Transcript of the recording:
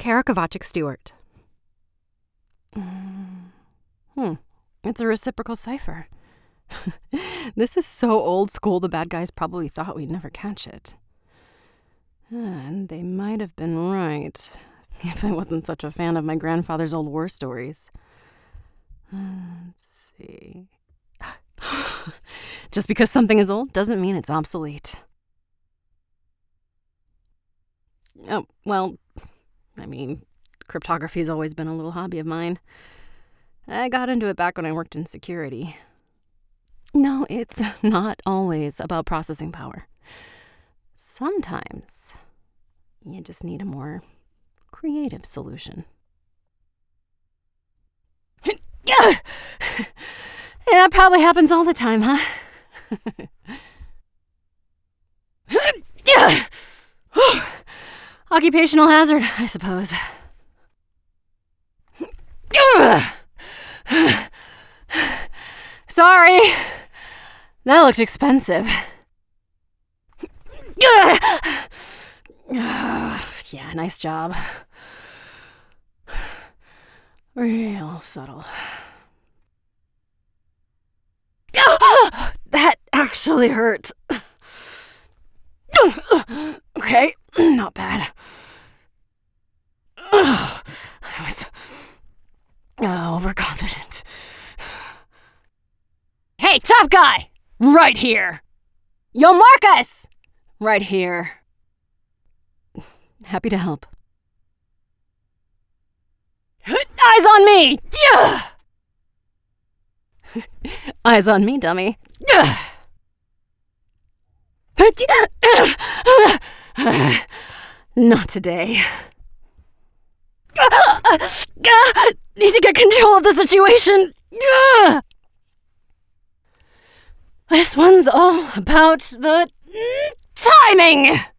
Kara Kovacic-Stewart. It's a reciprocal cipher. This is so old school, the bad guys probably thought we'd never catch it. And they might have been right, if I wasn't such a fan of my grandfather's old war stories. Let's see. Just because something is old doesn't mean it's obsolete. Oh, well, I mean, cryptography's always been a little hobby of mine. I got into it back when I worked in security. No, it's not always about processing power. Sometimes you just need a more creative solution. Yeah, that probably happens all the time, huh? Occupational hazard, I suppose. Sorry. That looked expensive. Yeah, nice job. Real subtle. That actually hurt. Okay, not bad. I was overconfident. Hey, tough guy! Right here! Yo, Marcus! Right here. Happy to help. Eyes on me! Yeah! Eyes on me, dummy. Not today. Need to get control of the situation. This one's all about the timing.